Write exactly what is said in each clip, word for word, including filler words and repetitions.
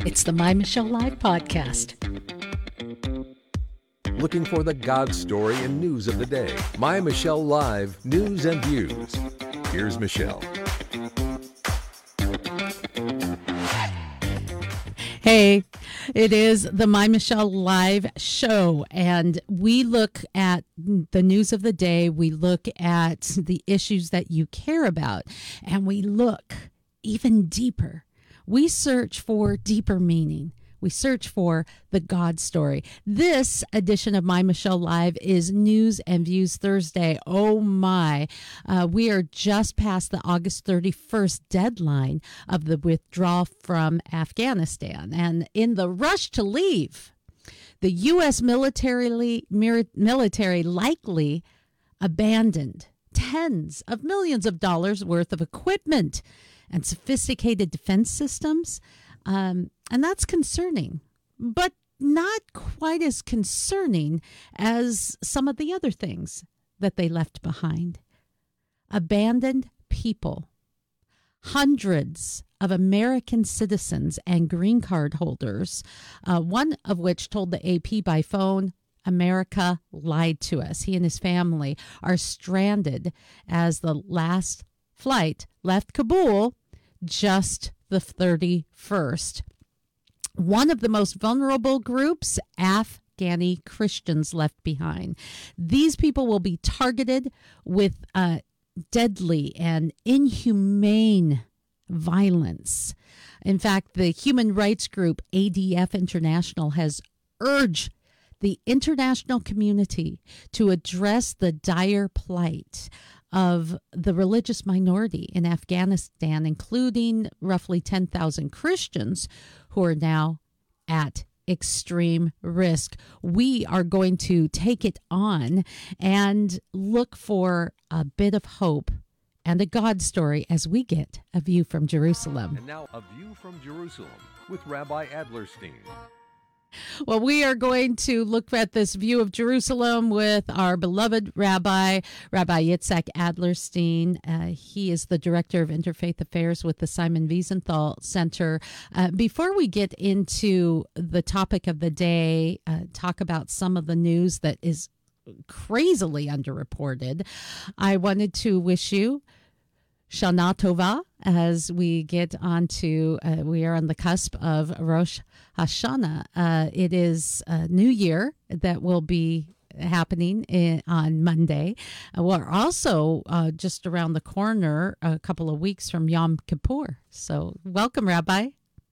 It's the My Michelle Live podcast. Looking for the God story and news of the day. My Michelle Live News and Views. Here's Michelle. Hey, it is the My Michelle Live show, and we look at the news of the day. We look at the issues that you care about, and we look even deeper. We search for deeper meaning. We search for the God story. This edition of My Michelle Live is News and Views Thursday. Oh my, uh, we are just past the August thirty-first deadline of the withdrawal from Afghanistan. And in the rush to leave, the U S military, military likely abandoned tens of millions of dollars worth of equipment and sophisticated defense systems. Um, and that's concerning, but not quite as concerning as some of the other things that they left behind. Abandoned people. Hundreds of American citizens and green card holders, uh, one of which told the A P by phone, America lied to us. He and his family are stranded as the last flight left Kabul just the thirty-first. One of the most vulnerable groups, Afghani Christians left behind. These people will be targeted with uh, deadly and inhumane violence. In fact, the human rights group A D F International has urged the international community to address the dire plight of the religious minority in Afghanistan, including roughly ten thousand Christians who are now at extreme risk. We are going to take it on and look for a bit of hope and a God story as we get a view from Jerusalem. And now, a view from Jerusalem with Rabbi Adlerstein. Well, we are going to look at this view of Jerusalem with our beloved Rabbi, Rabbi Yitzhak Adlerstein. Uh, he is the Director of Interfaith Affairs with the Simon Wiesenthal Center. Uh, before we get into the topic of the day, uh, talk about some of the news that is crazily underreported, I wanted to wish you Shana Tova as we get on to, uh, we are on the cusp of Rosh Hashanah. Uh, it is a new year that will be happening in, on Monday. Uh, we're also uh, just around the corner a couple of weeks from Yom Kippur. So welcome, Rabbi.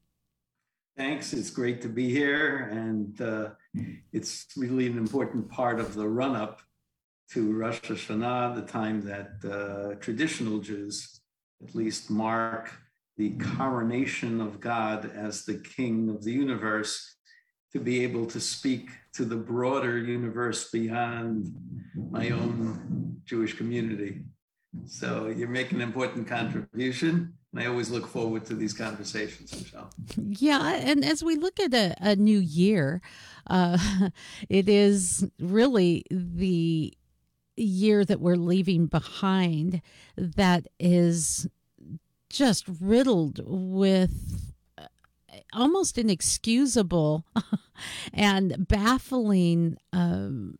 Thanks. It's great to be here. And uh, it's really an important part of the run-up to Rosh Hashanah, the time that uh, traditional Jews at least mark the coronation of God as the King of the universe, to be able to speak to the broader universe beyond my own Jewish community. So you're making an important contribution, and I always look forward to these conversations, Michelle. Yeah, and as we look at a, a new year, uh, it is really the year that we're leaving behind that is just riddled with almost inexcusable and baffling um,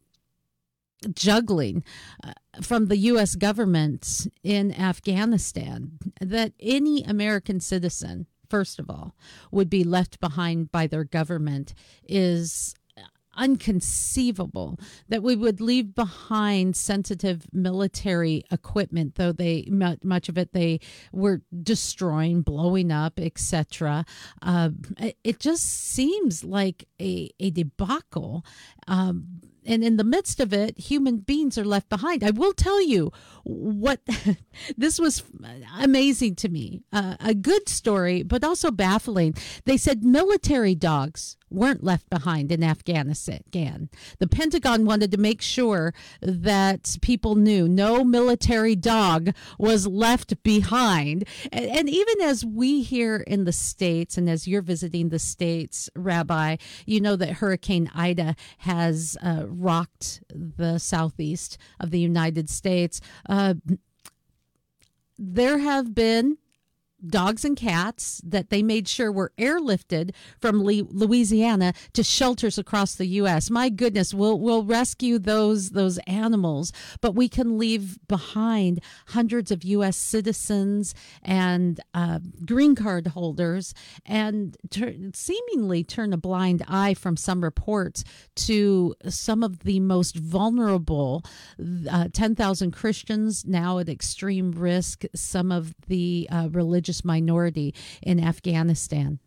juggling uh, from the U S government in Afghanistan, that any American citizen, first of all, would be left behind by their government is unconceivable. That we would leave behind sensitive military equipment, though they much of it they were destroying, blowing up, et cetera. Uh, it, it just seems like a, a debacle. Um, and in the midst of it, human beings are left behind. I will tell you what, this was amazing to me. Uh, a good story, but also baffling. They said military dogs weren't left behind in Afghanistan. The Pentagon wanted to make sure that people knew no military dog was left behind. And, and even as we here in the States, and as you're visiting the States, Rabbi, you know that Hurricane Ida has uh, rocked the southeast of the United States. Uh, there have been dogs and cats that they made sure were airlifted from Louisiana to shelters across the U S. My goodness, we'll we'll rescue those those animals, but we can leave behind hundreds of U S citizens and uh, green card holders, and ter- seemingly turn a blind eye from some reports to some of the most vulnerable, uh, ten thousand Christians now at extreme risk, some of the uh, religious minority in Afghanistan.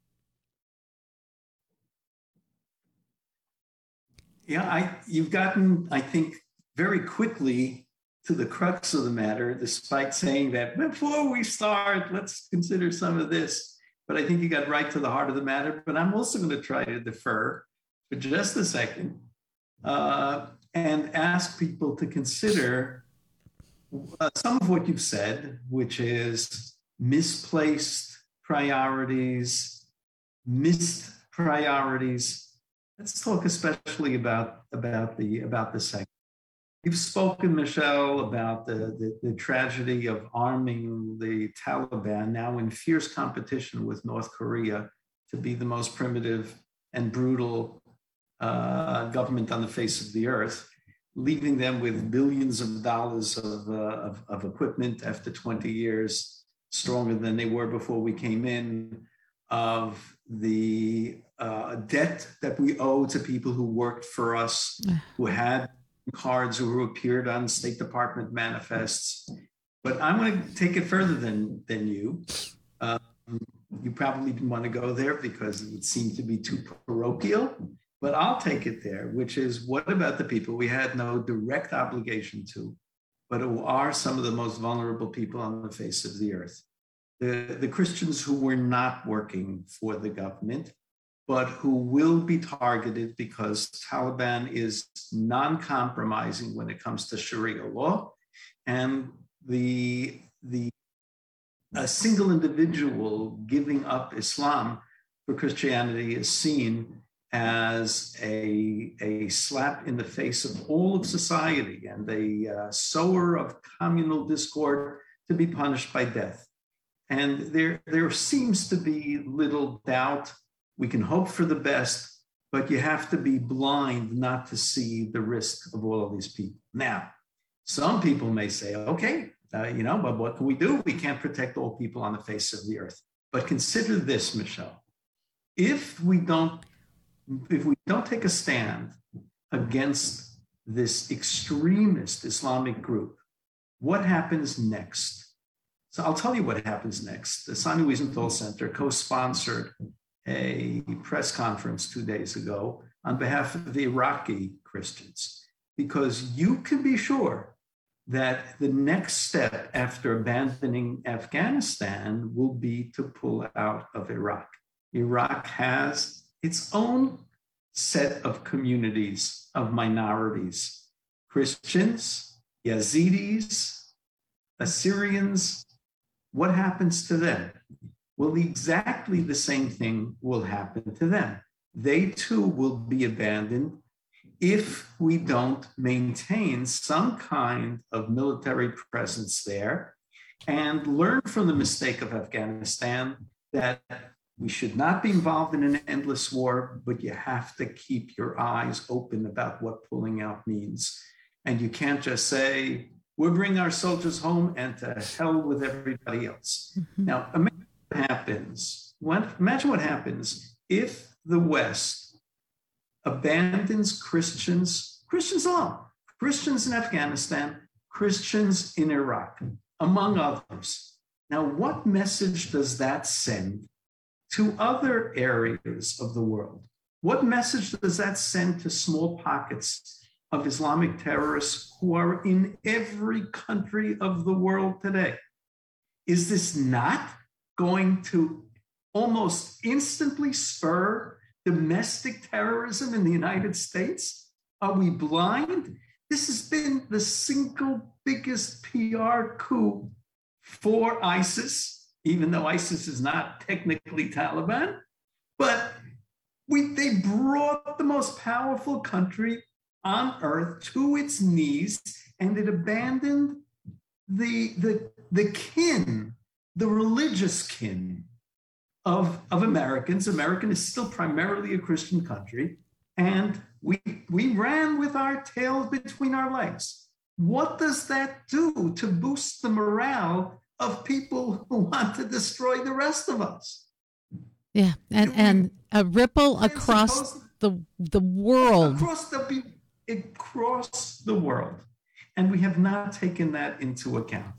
Yeah, I, you've gotten, I think, very quickly to the crux of the matter, despite saying that before we start, let's consider some of this. But I think you got right to the heart of the matter. But I'm also going to try to defer for just a second uh, and ask people to consider uh, some of what you've said, which is misplaced priorities, missed priorities. Let's talk especially about, about the about the second. You've spoken, Michelle, about the, the, the tragedy of arming the Taliban, now in fierce competition with North Korea, to be the most primitive and brutal uh, government on the face of the earth, leaving them with billions of dollars of, uh, of, of equipment after twenty years, stronger than they were before we came in, of the uh, debt that we owe to people who worked for us, who had cards, who appeared on State Department manifests. But I'm going to take it further than, than you. Um, you probably didn't want to go there because it would seem to be too parochial, but I'll take it there, which is, what about the people we had no direct obligation to, but who are some of the most vulnerable people on the face of the earth? The, the Christians who were not working for the government, but who will be targeted because Taliban is non-compromising when it comes to Sharia law. And the, the a single individual giving up Islam for Christianity is seen as a, a slap in the face of all of society and a uh, sower of communal discord to be punished by death. And there, there seems to be little doubt. We can hope for the best, but you have to be blind not to see the risk of all of these people. Now, some people may say, okay, uh, you know, but what can we do? We can't protect all people on the face of the earth. But consider this, Michelle. If we don't, if we don't take a stand against this extremist Islamic group, what happens next? So I'll tell you what happens next. The Sani Wiesenthal Center co-sponsored a press conference two days ago on behalf of the Iraqi Christians, because you can be sure that the next step after abandoning Afghanistan will be to pull out of Iraq. Iraq has its own set of communities of minorities: Christians, Yazidis, Assyrians. What happens to them? Well, exactly the same thing will happen to them. They too will be abandoned if we don't maintain some kind of military presence there and learn from the mistake of Afghanistan that we should not be involved in an endless war, but you have to keep your eyes open about what pulling out means. And you can't just say, we'll bring our soldiers home and to hell with everybody else. Mm-hmm. Now, imagine what happens. What, imagine what happens if the West abandons Christians, Christians alone, Christians in Afghanistan, Christians in Iraq, among others. Now, what message does that send to other areas of the world? What message does that send to small pockets of Islamic terrorists who are in every country of the world today? Is this not going to almost instantly spur domestic terrorism in the United States? Are we blind? This has been the single biggest P R coup for ISIS, even though ISIS is not technically Taliban, but we, they brought the most powerful country on earth to its knees, and it abandoned the, the, the kin the religious kin of, of Americans. American is still primarily a Christian country, and we, we ran with our tails between our legs. What does that do to boost the morale of people who want to destroy the rest of us? Yeah, and, and a ripple across the the world. Across the, across the world. And we have not taken that into account.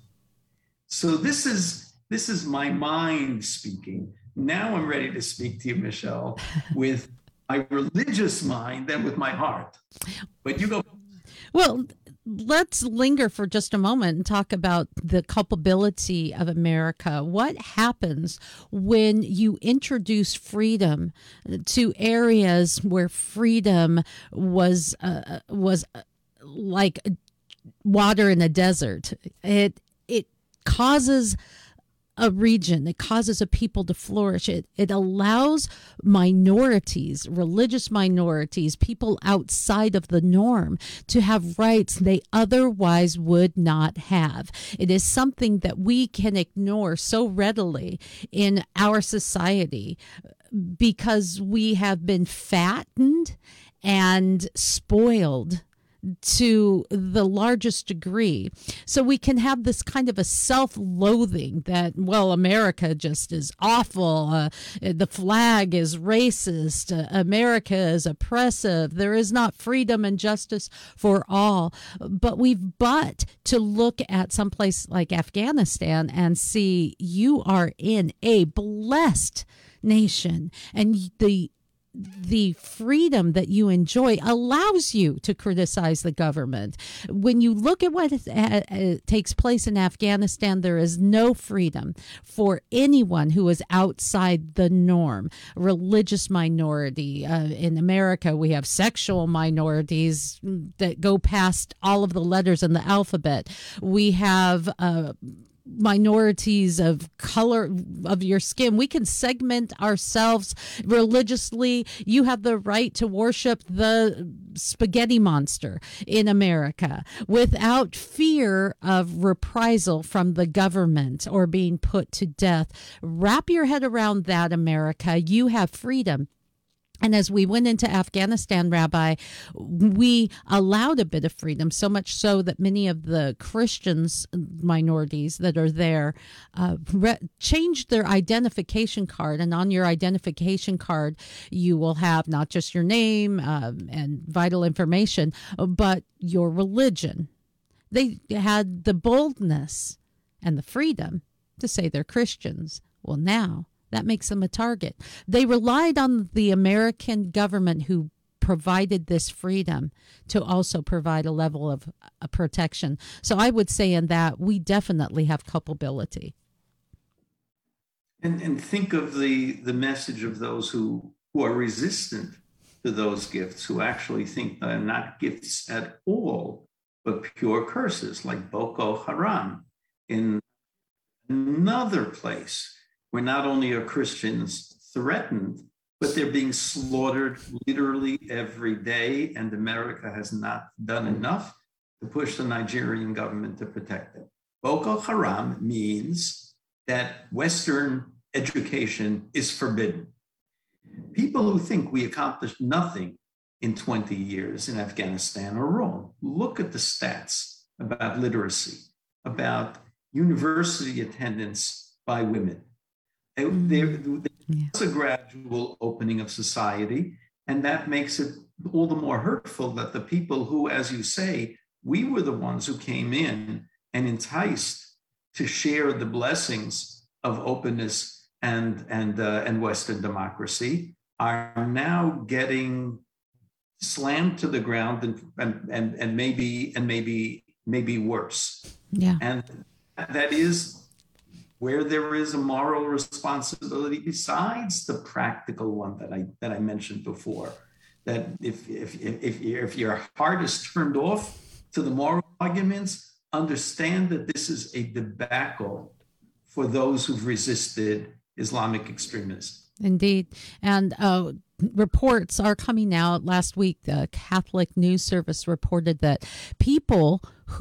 So this is this is my mind speaking. Now I'm ready to speak to you, Michelle, with my religious mind and with my heart. But you go. Well, let's linger for just a moment and talk about the culpability of America. What happens when you introduce freedom to areas where freedom was uh, was like water in a desert? It it causes a region, it causes a people to flourish. It it allows minorities, religious minorities, people outside of the norm to have rights they otherwise would not have. It is something that we can ignore so readily in our society because we have been fattened and spoiled to the largest degree. So we can have this kind of a self-loathing that, well, America just is awful. Uh, the flag is racist. Uh, America is oppressive. There is not freedom and justice for all. But we've but to look at someplace like Afghanistan and see you are in a blessed nation, and the the freedom that you enjoy allows you to criticize the government. When you look at what is, uh, takes place in Afghanistan, there is no freedom for anyone who is outside the norm. Religious minority. Uh, in America, we have sexual minorities that go past all of the letters in the alphabet. We have uh, minorities of color of your skin. We can segment ourselves religiously. You have the right to worship the spaghetti monster in America without fear of reprisal from the government or being put to death. Wrap your head around that, America. You have freedom. And as we went into Afghanistan, Rabbi, we allowed a bit of freedom, so much so that many of the Christians minorities that are there uh, re- changed their identification card. And on your identification card, you will have not just your name uh, and vital information, but your religion. They had the boldness and the freedom to say they're Christians. Well, now that makes them a target. They relied on the American government who provided this freedom to also provide a level of uh, protection. So I would say in that we definitely have culpability. And, and think of the, the message of those who, who are resistant to those gifts, who actually think they're not gifts at all, but pure curses, like Boko Haram in another place, where not only are Christians threatened, but they're being slaughtered literally every day, and America has not done enough to push the Nigerian government to protect them. Boko Haram means that Western education is forbidden. People who think we accomplished nothing in twenty years in Afghanistan are wrong. Look at the stats about literacy, about university attendance by women. There, there's a gradual opening of society, and that makes it all the more hurtful that the people who, as you say, we were the ones who came in and enticed to share the blessings of openness and, and, uh, and Western democracy, are now getting slammed to the ground and, and, and, and maybe and maybe maybe worse. Yeah. And that is where there is a moral responsibility besides the practical one that I that I mentioned before, that if if if if your heart is turned off to the moral arguments, understand that this is a debacle for those who've resisted Islamic extremism. Indeed. And uh, reports are coming out. Last week, the Catholic News Service reported that people who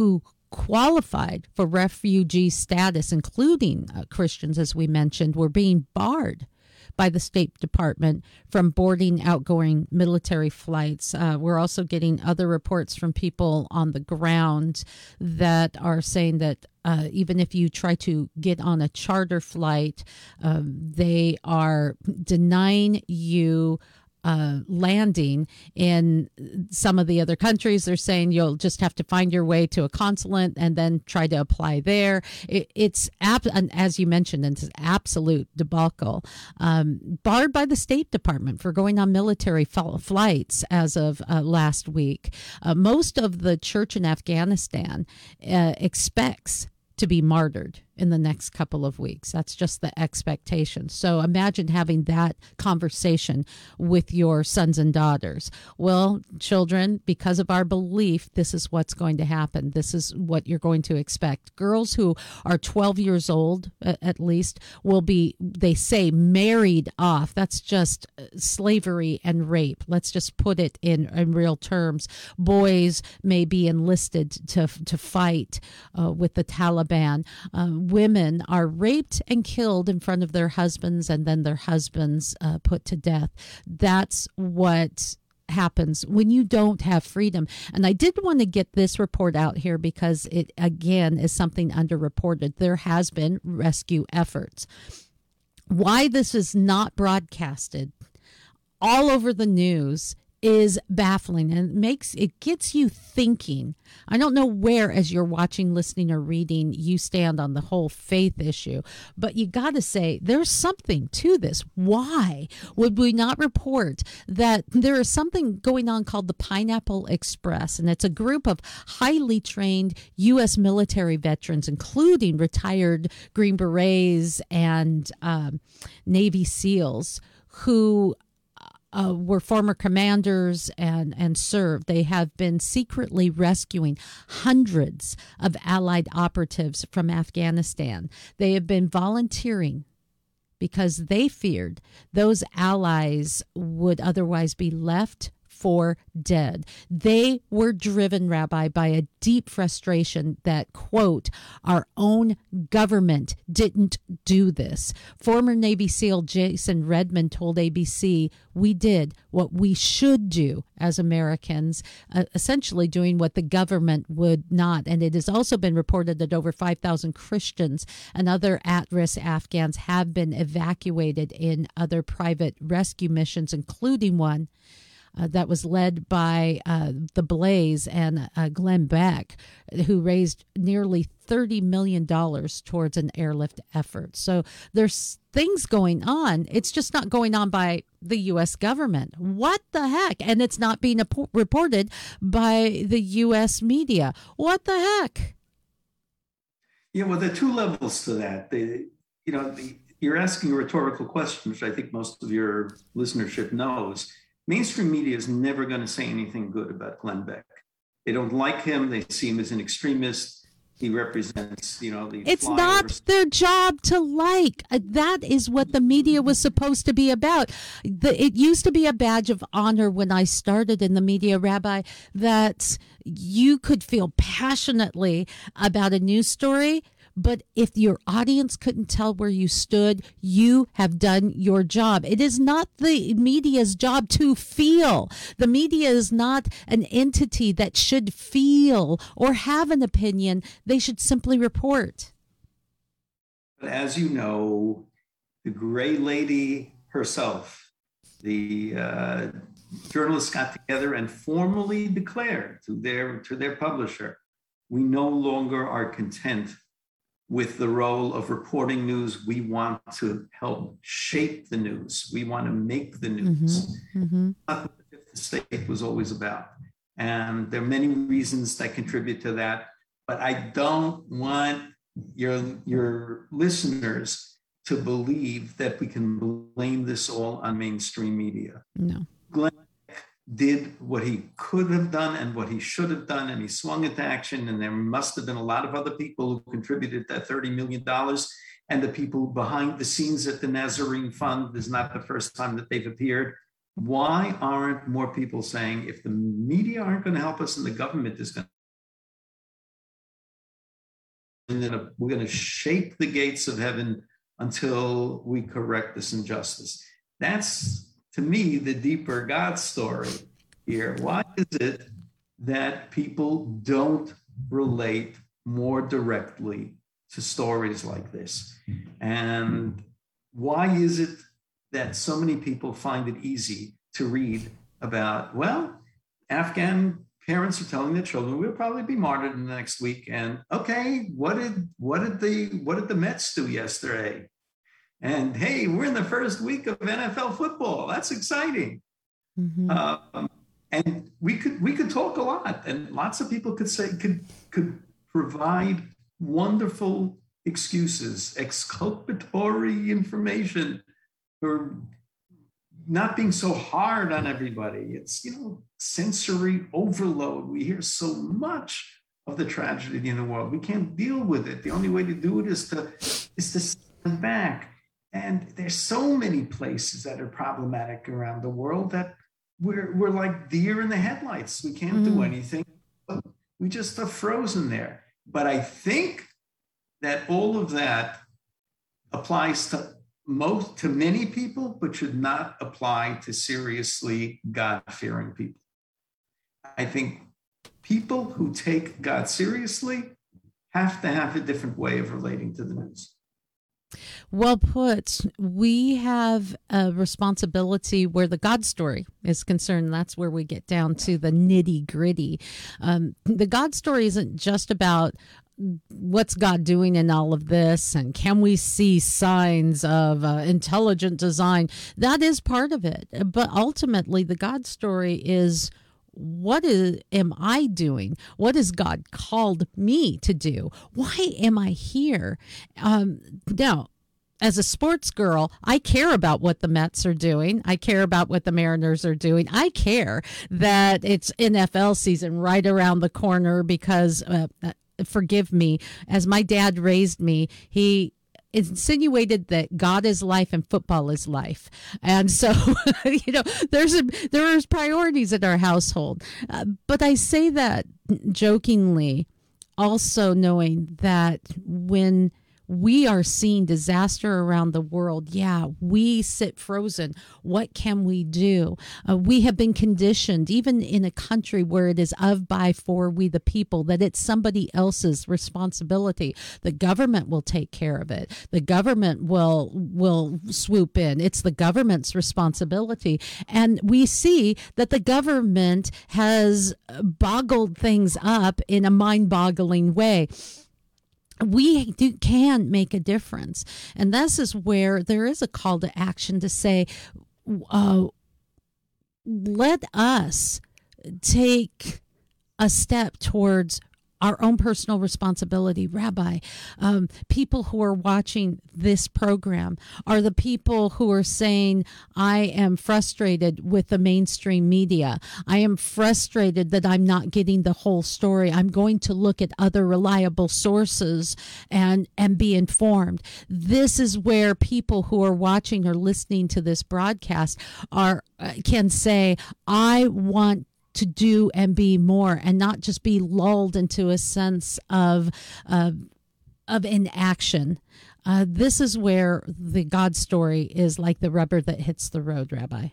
qualified for refugee status, including uh, Christians, as we mentioned, were being barred by the State Department from boarding outgoing military flights. Uh, we're also getting other reports from people on the ground that are saying that uh, even if you try to get on a charter flight, um, they are denying you Uh, landing in some of the other countries. They're saying you'll just have to find your way to a consulate and then try to apply there. It, it's, ab- and as you mentioned, it's an absolute debacle. Um, barred by the State Department for going on military f- flights as of uh, last week. Uh, most of the church in Afghanistan uh, expects to be martyred in the next couple of weeks. That's just the expectation. So imagine having that conversation with your sons and daughters. Well, children, because of our belief, this is what's going to happen. This is what you're going to expect. Girls who are twelve years old, at least, will be, they say, married off. That's just slavery and rape. Let's just put it in, in real terms. Boys may be enlisted to, to fight uh, with the Taliban. Um, Women are raped and killed in front of their husbands, and then their husbands uh, put to death. That's what happens when you don't have freedom. And I did want to get this report out here because it, again, is something underreported. There has been rescue efforts. Why this is not broadcasted all over the news is baffling, and it makes it gets you thinking. I don't know where, as you're watching, listening, or reading, you stand on the whole faith issue, but you got to say there's something to this. Why would we not report that there is something going on called the Pineapple Express, and it's a group of highly trained U S military veterans, including retired Green Berets and um, Navy SEALs, who Uh, were former commanders and, and served. They have been secretly rescuing hundreds of Allied operatives from Afghanistan. They have been volunteering because they feared those allies would otherwise be left for dead. They were driven, Rabbi, by a deep frustration that, quote, our own government didn't do this. Former Navy SEAL Jason Redmond told A B C, we did what we should do as Americans, uh, essentially doing what the government would not. And it has also been reported that over five thousand Christians and other at-risk Afghans have been evacuated in other private rescue missions, including one Uh, that was led by uh, the Blaze and uh, Glenn Beck, who raised nearly thirty million dollars towards an airlift effort. So there's things going on. It's just not going on by the U S government. What the heck? And it's not being ap- reported by the U S media. What the heck? Yeah, well, there are two levels to that. The, you know, the, you're asking a rhetorical question, which I think most of your listenership knows. Mainstream media is never going to say anything good about Glenn Beck. They don't like him. They see him as an extremist. He represents, you know, the It's flyovers. not their job to like. Uh, That is what the media was supposed to be about. The, it used to be a badge of honor when I started in the media, Rabbi, that you could feel passionately about a news story. But if your audience couldn't tell where you stood, you have done your job. It is not the media's job to feel. The media is not an entity that should feel or have an opinion. They should simply report. But as you know, the gray lady herself, the uh, journalists got together and formally declared to their, to their publisher, we no longer are content with the role of reporting news. We want to help shape the news. We want to make the news. Mm-hmm. Mm-hmm. That's what the Fifth Estate was always about. And there are many reasons that contribute to that, but I don't want your, your listeners to believe that we can blame this all on mainstream media. No. Glenn did what he could have done and what he should have done, and he swung into action, and there must have been a lot of other people who contributed that thirty million dollars, and the people behind the scenes at the Nazarene Fund is not the first time that they've appeared. Why aren't more people saying, if the media aren't going to help us and the government is going gonna, we're going to shake the gates of heaven until we correct this injustice. That's, to me, the deeper God story here. Why is it that people don't relate more directly to stories like this? And why is it that so many people find it easy to read about, well, Afghan parents are telling their children we'll probably be martyred in the next week, and okay, what did what did the what did the Mets do yesterday? And hey, we're in the first week of N F L football. That's exciting. Mm-hmm. Um, and we could we could talk a lot, and lots of people could say could could provide wonderful excuses, exculpatory information for not being so hard on everybody. It's, you know, sensory overload. We hear so much of the tragedy in the world. We can't deal with it. The only way to do it is to is to stand back. And there's so many places that are problematic around the world that we're we're like deer in the headlights. We can't mm. do anything. We just are frozen there. But I think that all of that applies to most to many people, but should not apply to seriously God-fearing people. I think people who take God seriously have to have a different way of relating to the news. Well put. We have a responsibility where the God story is concerned. That's where we get down to the nitty gritty. Um, the God story isn't just about what's God doing in all of this, and can we see signs of uh, intelligent design? That is part of it. But ultimately, the God story is, what is, am I doing? What has God called me to do? Why am I here? Um, now, as a sports girl, I care about what the Mets are doing. I care about what the Mariners are doing. I care that it's N F L season right around the corner because, uh, forgive me, as my dad raised me, he insinuated that God is life and football is life. And so, you know, there's a, there's priorities in our household. Uh, but I say that jokingly, also knowing that when we are seeing disaster around the world, yeah, we sit frozen. What can we do? Uh, we have been conditioned, even in a country where it is of, by, for, we the people, that it's somebody else's responsibility. The government will take care of it. The government will will swoop in. It's the government's responsibility. And we see that the government has boggled things up in a mind-boggling way. We do, can make a difference. And this is where there is a call to action to say, uh, let us take a step towards our own personal responsibility. Rabbi, um, people who are watching this program are the people who are saying, I am frustrated with the mainstream media. I am frustrated that I'm not getting the whole story. I'm going to look at other reliable sources and, and be informed. This is where people who are watching or listening to this broadcast are uh, can say, I want to do and be more, and not just be lulled into a sense of uh, of inaction. Uh, this is where the God story is like the rubber that hits the road, Rabbi.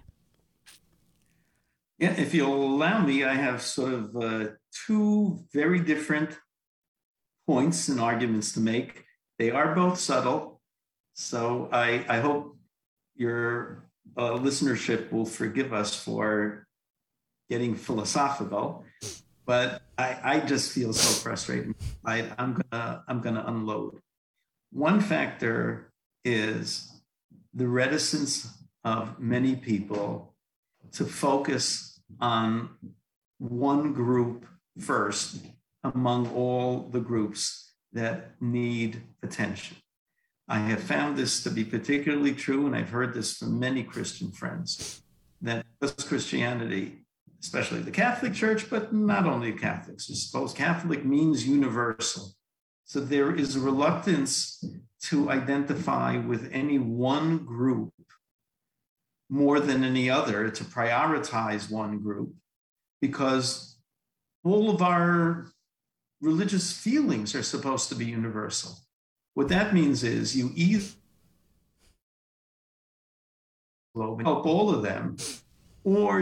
Yeah, if you'll allow me, I have sort of uh, two very different points and arguments to make. They are both subtle, so I, I hope your uh, listenership will forgive us for getting philosophical, but I, I just feel so frustrated. I, I'm gonna I'm gonna unload. One factor is the reticence of many people to focus on one group first among all the groups that need attention. I have found this to be particularly true, and I've heard this from many Christian friends, that just Christianity, especially the Catholic Church, but not only Catholics. I suppose Catholic means universal. So there is a reluctance to identify with any one group more than any other, to prioritize one group, because all of our religious feelings are supposed to be universal. What that means is you either help all of them, or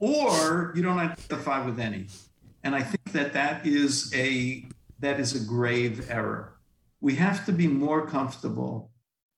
or you don't identify with any. And I think that that is a that is a grave error. We have to be more comfortable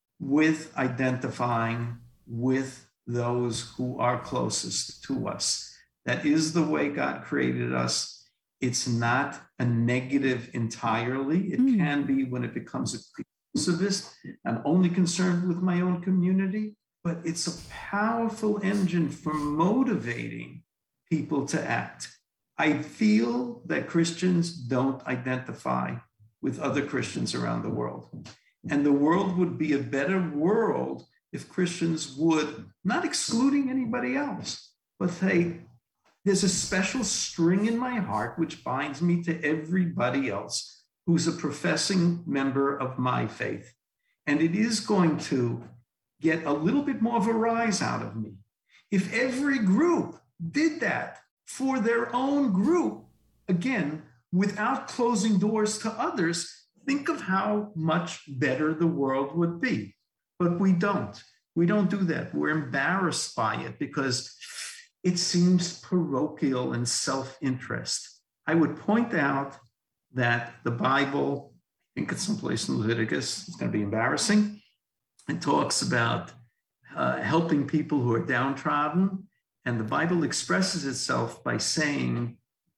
with identifying with those who are closest to us. That is the way God created us. It's not a negative entirely. It mm. can be when it becomes exclusivist. I'm only concerned with my own community, but it's a powerful engine for motivating people to act. I feel that Christians don't identify with other Christians around the world. And the world would be a better world if Christians would, not excluding anybody else, but say, there's a special string in my heart which binds me to everybody else who's a professing member of my faith. And it is going to get a little bit more of a rise out of me. If every group did that for their own group, again, without closing doors to others, think of how much better the world would be. But we don't. We don't do that. We're embarrassed by it because it seems parochial and self-interest. I would point out that the Bible, I think it's someplace in Leviticus, it's going to be embarrassing, it talks about uh, helping people who are downtrodden. And the Bible expresses itself by saying,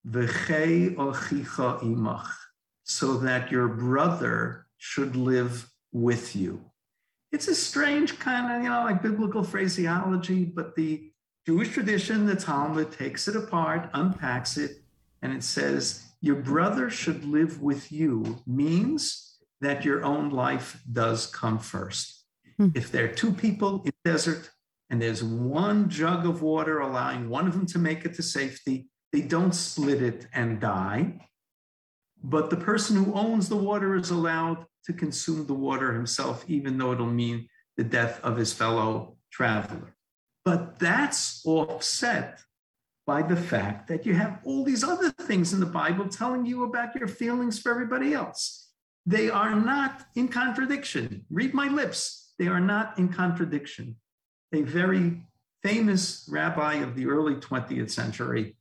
V'chei ochicha imach, so that your brother should live with you. It's a strange kind of, you know, like biblical phraseology, but the Jewish tradition, the Talmud, takes it apart, unpacks it, and it says, your brother should live with you means that your own life does come first. Hmm. If there are two people in the desert and there's one jug of water allowing one of them to make it to safety, they don't split it and die. But the person who owns the water is allowed to consume the water himself, even though it'll mean the death of his fellow traveler. But that's offset by the fact that you have all these other things in the Bible telling you about your feelings for everybody else. They are not in contradiction. Read my lips. They are not in contradiction. A very famous rabbi of the early twentieth century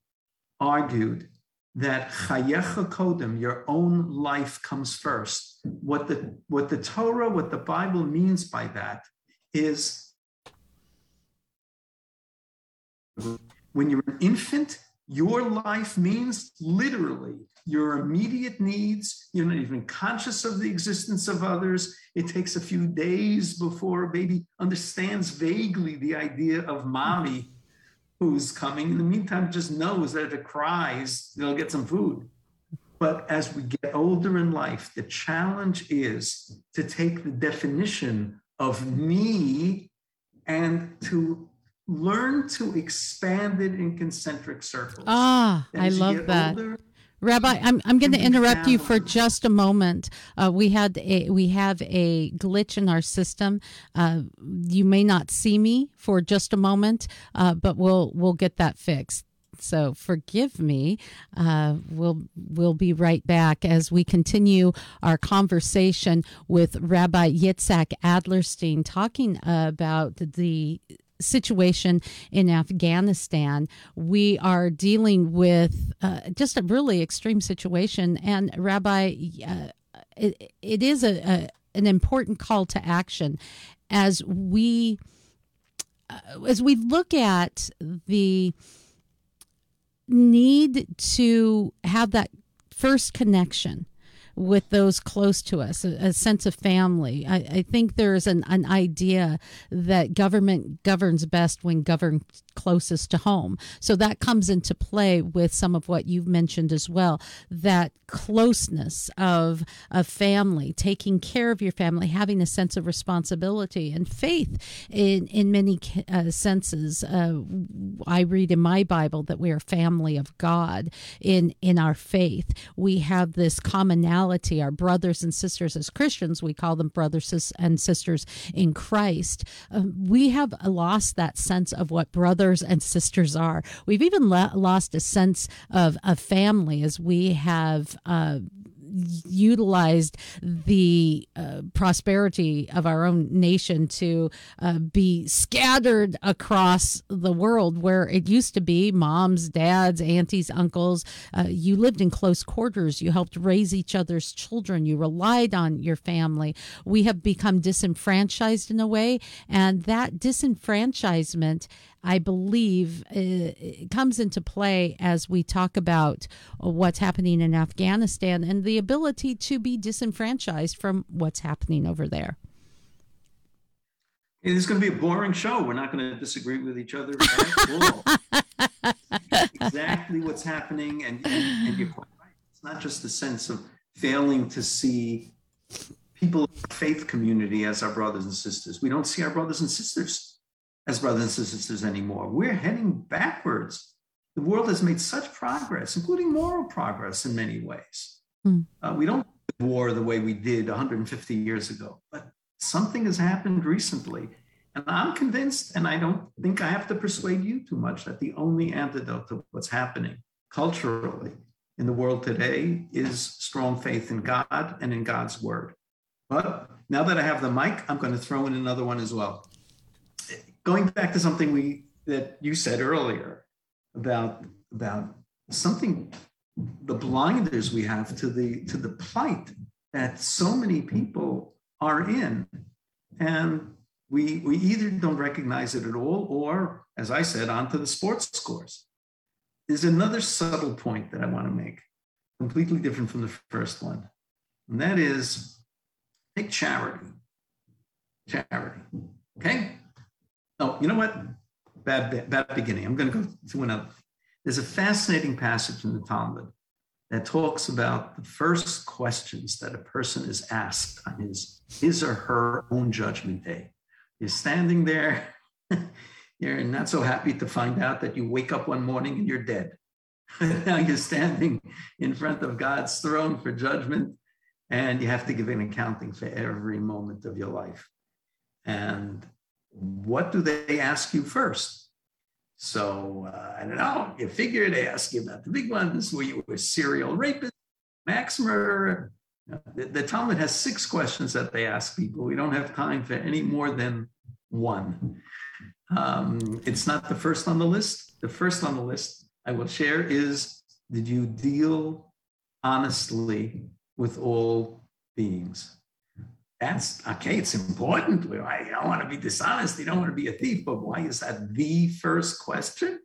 argued that chayecha kodem, your own life comes first. What the, what the Torah, what the Bible means by that is when you're an infant, your life means literally your immediate needs. You're not even conscious of the existence of others. It takes a few days before a baby understands vaguely the idea of mommy who's coming. In the meantime, just knows that if it cries, they'll get some food. But as we get older in life, the challenge is to take the definition of me and to learn to expand it in concentric circles. Ah, I love that. Older, Rabbi, I'm I'm going to interrupt you for just a moment. Uh, we had a we have a glitch in our system. Uh, you may not see me for just a moment, uh, but we'll we'll get that fixed. So forgive me. Uh, we'll we'll be right back as we continue our conversation with Rabbi Yitzhak Adlerstein, talking about the situation in Afghanistan. We are dealing with uh, just a really extreme situation, and Rabbi, uh, it, it is a, a an important call to action as we uh, as we look at the need to have that first connection with those close to us, a, a sense of family. I, I think there's an, an idea that government governs best when governed closest to home. So that comes into play with some of what you've mentioned as well, that closeness of a family, taking care of your family, having a sense of responsibility and faith in, in many uh, senses. Uh, I read in my Bible that we are family of God in, in our faith. We have this commonality, our brothers and sisters as Christians, we call them brothers and sisters in Christ. Uh, we have lost that sense of what brothers and sisters are. We've even le- lost a sense of a family as we have uh, utilized the uh, prosperity of our own nation to uh, be scattered across the world, where it used to be moms, dads, aunties, uncles. Uh, you lived in close quarters. You helped raise each other's children. You relied on your family. We have become disenfranchised in a way, and that disenfranchisement, I believe, uh, comes into play as we talk about what's happening in Afghanistan and the ability to be disenfranchised from what's happening over there. It is going to be a boring show. We're not going to disagree with each other at all. Exactly what's happening, and, and, and you're quite right. It's not just the sense of failing to see people in the faith community as our brothers and sisters. We don't see our brothers and sisters as brothers and sisters anymore. We're heading backwards. The world has made such progress, including moral progress in many ways. Mm. Uh, we don't war the way we did one hundred fifty years ago, but something has happened recently. And I'm convinced, and I don't think I have to persuade you too much, that the only antidote to what's happening culturally in the world today is strong faith in God and in God's word. But now that I have the mic, I'm going to throw in another one as well. Going back to something we that you said earlier about, about something, the blinders we have to the to the plight that so many people are in. And we we either don't recognize it at all, or, as I said, onto the sports scores. There's another subtle point that I want to make, completely different from the first one. And that is, take charity. Charity. Okay? Oh, you know what? Bad, bad beginning. I'm going to go to another. There's a fascinating passage in the Talmud that talks about the first questions that a person is asked on his, his or her own judgment day. You're standing there, you're not so happy to find out that you wake up one morning and you're dead. Now you're standing in front of God's throne for judgment, and you have to give an accounting for every moment of your life. And what do they ask you first? So, uh, I don't know, you figure they ask you about the big ones, where you were a serial rapist, max murderer. The, the Talmud has six questions that they ask people. We don't have time for any more than one. Um, it's not the first on the list. The first on the list I will share is, did you deal honestly with all beings? That's okay. It's important. I don't want to be dishonest. You don't want to be a thief. But why is that the first question?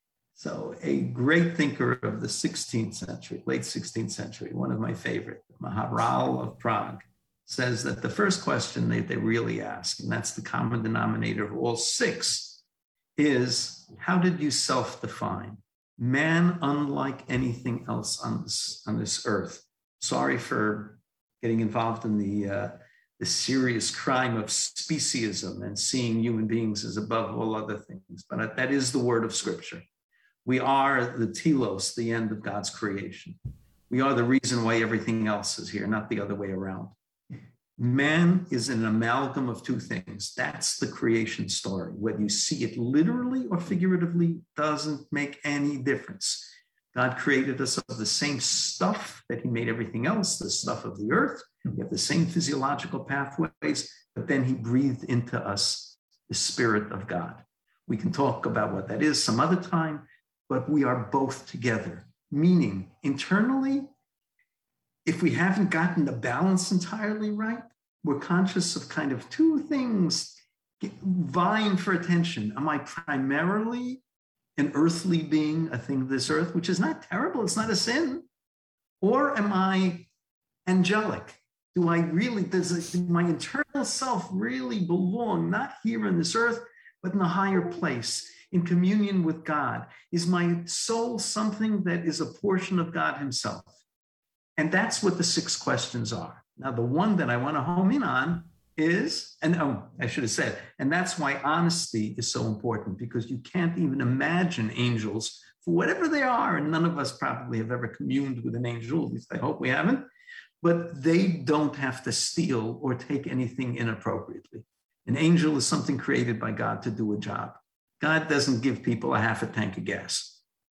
So a great thinker of the sixteenth century, late sixteenth century, one of my favorite, Maharal of Prague, says that the first question they, they really ask, and that's the common denominator of all six, is, how did you self-define? Man, unlike anything else on this, on this earth. Sorry for getting involved in the uh, the serious crime of speciesism and seeing human beings as above all other things. But that is the word of Scripture. We are the telos, the end of God's creation. We are the reason why everything else is here, not the other way around. Man is an amalgam of two things. That's the creation story. Whether you see it literally or figuratively doesn't make any difference. God created us of the same stuff that he made everything else, the stuff of the earth. We have the same physiological pathways, but then he breathed into us the Spirit of God. We can talk about what that is some other time, but we are both together. Meaning, internally, if we haven't gotten the balance entirely right, we're conscious of kind of two things vying for attention. Am I primarily an earthly being, a thing of this earth, which is not terrible, it's not a sin? Or am I angelic? Do I really, does my internal self really belong, not here in this earth, but in a higher place, in communion with God? Is my soul something that is a portion of God himself? And that's what the six questions are. Now, the one that I want to home in on is, and oh, I should have said, and that's why honesty is so important, because you can't even imagine angels for whatever they are, and none of us probably have ever communed with an angel, at least I hope we haven't, but they don't have to steal or take anything inappropriately. An angel is something created by God to do a job. God doesn't give people a half a tank of gas.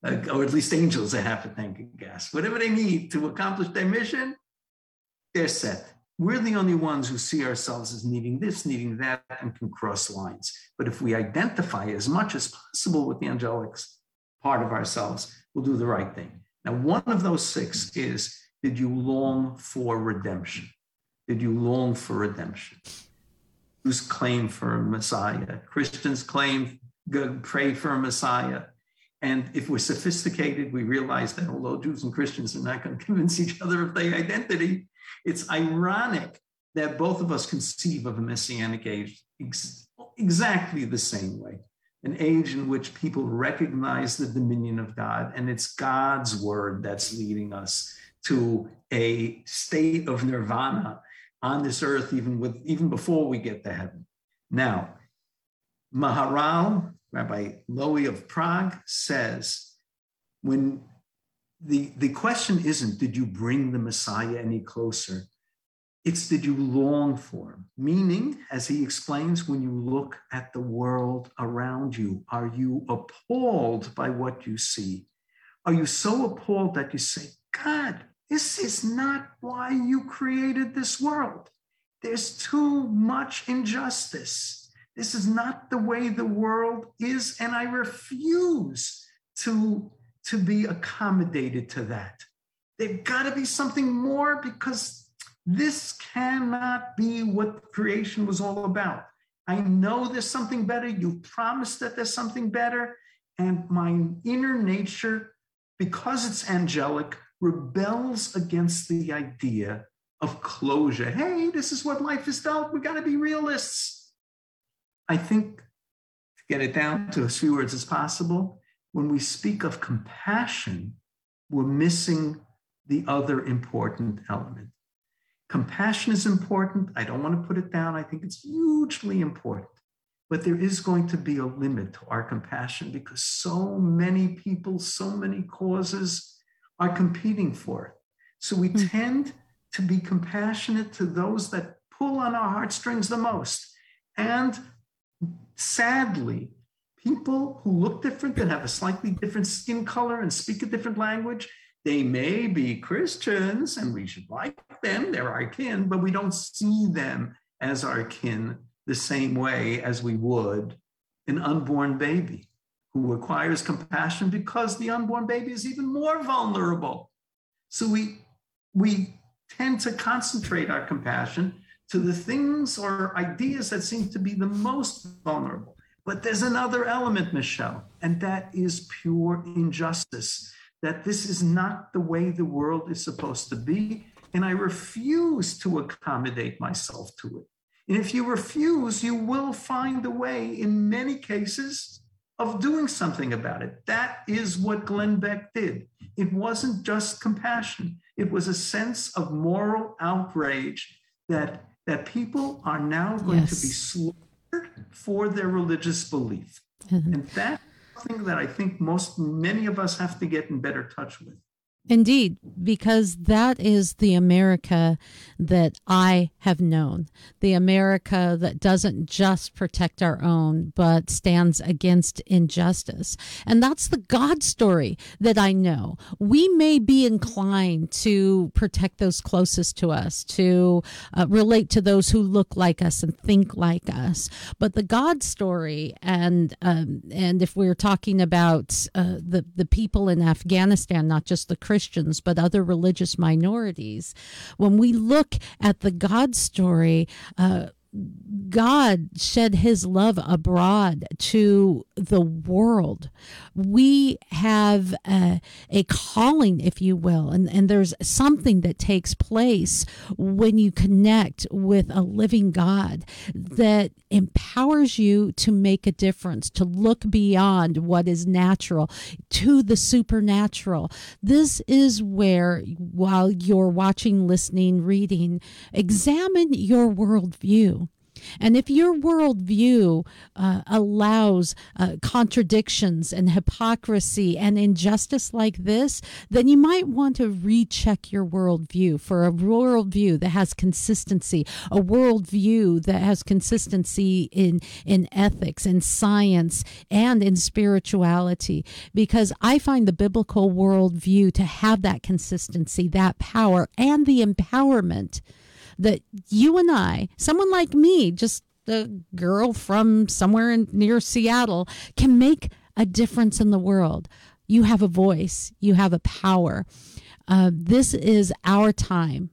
uh, or at least angels that have a tank of gas. Whatever they need to accomplish their mission, they're set. We're the only ones who see ourselves as needing this, needing that, and can cross lines. But if we identify as much as possible with the angelic part of ourselves, we'll do the right thing. Now, one of those six is, did you long for redemption? Did you long for redemption? Jews claim for a Messiah. Christians claim, pray for a Messiah. And if we're sophisticated, we realize that although Jews and Christians are not going to convince each other of their identity, it's ironic that both of us conceive of a messianic age ex- exactly the same way, an age in which people recognize the dominion of God, and it's God's word that's leading us to a state of nirvana on this earth, even with even before we get to heaven. Now, Maharal, Rabbi Lowy of Prague, says, when the, the question isn't, did you bring the Messiah any closer? It's, did you long for him? Meaning, as he explains, when you look at the world around you, are you appalled by what you see? Are you so appalled that you say, God, this is not why you created this world. There's too much injustice. This is not the way the world is, and I refuse to, to be accommodated to that. There's got to be something more, because this cannot be what creation was all about. I know there's something better. You've promised that there's something better, and my inner nature, because it's angelic, rebels against the idea of closure. Hey, this is what life is dealt. We got to be realists. I think, to get it down to as few words as possible, when we speak of compassion, we're missing the other important element. Compassion is important. I don't want to put it down. I think it's hugely important. But there is going to be a limit to our compassion, because so many people, so many causes are competing for it. So we mm-hmm. tend to be compassionate to those that pull on our heartstrings the most. And sadly, people who look different and have a slightly different skin color and speak a different language, they may be Christians and we should like them, they're our kin, but we don't see them as our kin the same way as we would an unborn baby who requires compassion, because the unborn baby is even more vulnerable. So we, we tend to concentrate our compassion to the things or ideas that seem to be the most vulnerable. But there's another element, Michelle, and that is pure injustice, that this is not the way the world is supposed to be, and I refuse to accommodate myself to it. And if you refuse, you will find a way, in many cases, of doing something about it. That is what Glenn Beck did. It wasn't just compassion. It was a sense of moral outrage that that people are now going yes. to be slaughtered for their religious belief. Mm-hmm. And that's something that I think most, many of us have to get in better touch with. Indeed, because that is the America that I have known, the America that doesn't just protect our own, but stands against injustice. And that's the God story that I know. We may be inclined to protect those closest to us, to uh, relate to those who look like us and think like us. But the God story, and um, and if we're talking about uh, the, the people in Afghanistan, not just the Christians, but other religious minorities, when we look at the God story, uh, God shed his love abroad to the world. We have a, a calling, if you will, and, and there's something that takes place when you connect with a living God that empowers you to make a difference, to look beyond what is natural to the supernatural. This is where, while you're watching, listening, reading, examine your worldview. And if your worldview uh, allows uh, contradictions and hypocrisy and injustice like this, then you might want to recheck your worldview for a worldview that has consistency, a worldview that has consistency in, in ethics and science and in spirituality. Because I find the biblical worldview to have that consistency, that power, and the empowerment that you and I, someone like me, just a girl from somewhere in, near Seattle, can make a difference in the world. You have a voice. You have a power. Uh, this is our time.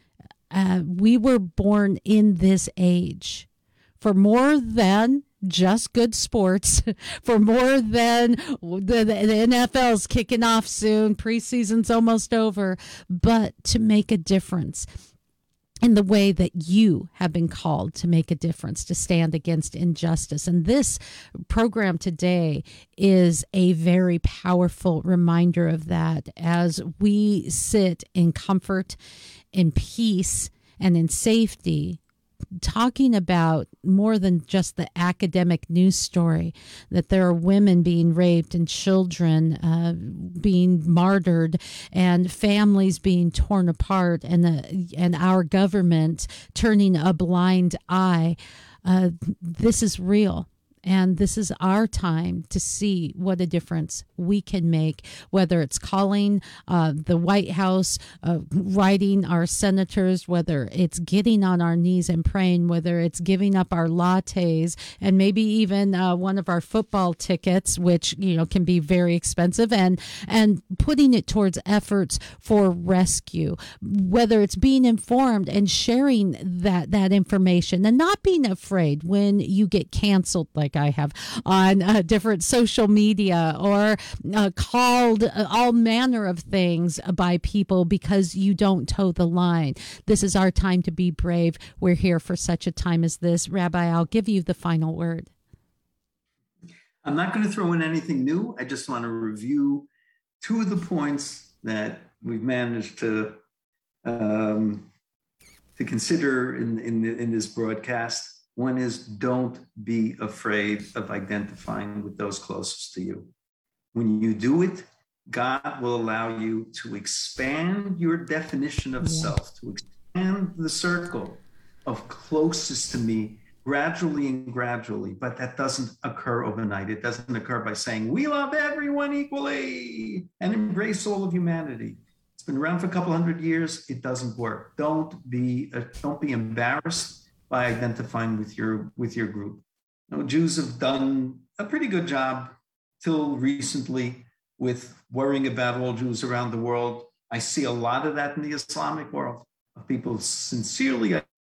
Uh, we were born in this age for more than just good sports, for more than the, the N F L's kicking off soon, preseason's almost over, but to make a difference in the way that you have been called to make a difference, to stand against injustice. And this program today is a very powerful reminder of that as we sit in comfort, in peace, and in safety, talking about more than just the academic news story, that there are women being raped and children uh, being martyred and families being torn apart, and the, and our government turning a blind eye. Uh, this is real. And this is our time to see what a difference we can make, whether it's calling uh, the White House, uh, writing our senators, whether it's getting on our knees and praying, whether it's giving up our lattes and maybe even uh, one of our football tickets, which, you know, can be very expensive, and and putting it towards efforts for rescue, whether it's being informed and sharing that, that information and not being afraid when you get canceled like I have on uh, different social media, or uh, called uh, all manner of things by people because you don't toe the line. This is our time to be brave. We're here for such a time as this. Rabbi, I'll give you the final word. I'm not going to throw in anything new. I just want to review two of the points that we've managed to um, to consider in, in, in this broadcast. One is, don't be afraid of identifying with those closest to you. When you do it, God will allow you to expand your definition of yeah. self, to expand the circle of closest to me gradually and gradually. But that doesn't occur overnight. It doesn't occur by saying, we love everyone equally and embrace all of humanity. It's been around for a couple hundred years. It doesn't work. Don't be, uh, don't be embarrassed by identifying with your with your group. You know, Jews have done a pretty good job till recently with worrying about all Jews around the world. I see a lot of that in the Islamic world, of people sincerely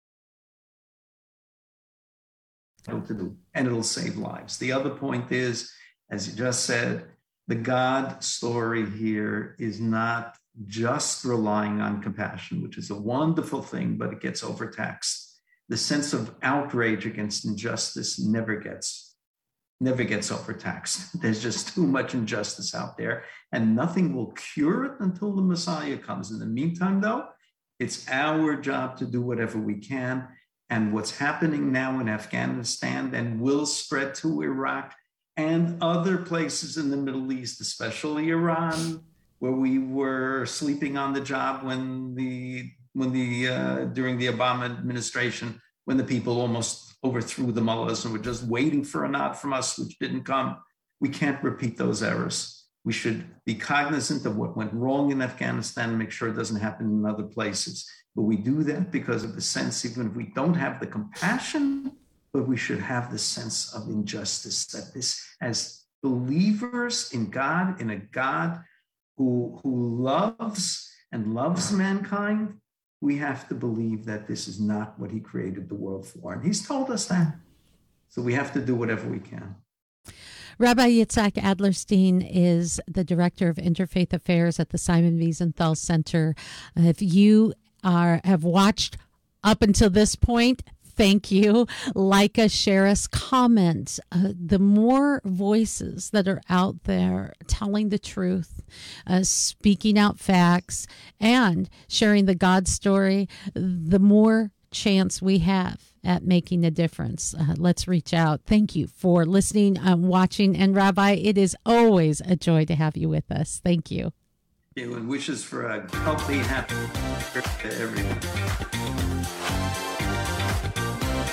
to do, and it'll save lives. The other point is, as you just said, the God story here is not just relying on compassion, which is a wonderful thing, but it gets overtaxed. The sense of outrage against injustice never gets, never gets overtaxed. There's just too much injustice out there, and nothing will cure it until the Messiah comes. In the meantime, though, it's our job to do whatever we can. And what's happening now in Afghanistan and will spread to Iraq and other places in the Middle East, especially Iran, where we were sleeping on the job when the when the uh, during the Obama administration, when the people almost overthrew the mullahs and were just waiting for a nod from us, which didn't come. We can't repeat those errors. We should be cognizant of what went wrong in Afghanistan and make sure it doesn't happen in other places. But we do that because of the sense, even if we don't have the compassion, but we should have the sense of injustice, that this, as believers in God, in a God who, who loves and loves mankind, we have to believe that this is not what he created the world for. And he's told us that. So we have to do whatever we can. Rabbi Yitzhak Adlerstein is the Director of Interfaith Affairs at the Simon Wiesenthal Center. If you are have watched up until this point, thank you. Like us, share us, comment. Uh, the more voices that are out there telling the truth, uh, speaking out facts, and sharing the God story, the more chance we have at making a difference. Uh, let's reach out. Thank you for listening, um, watching, and Rabbi, it is always a joy to have you with us. Thank you. And wishes for a healthy, happy to everyone.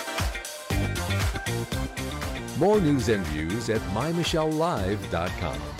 More news and views at my michelle live dot com.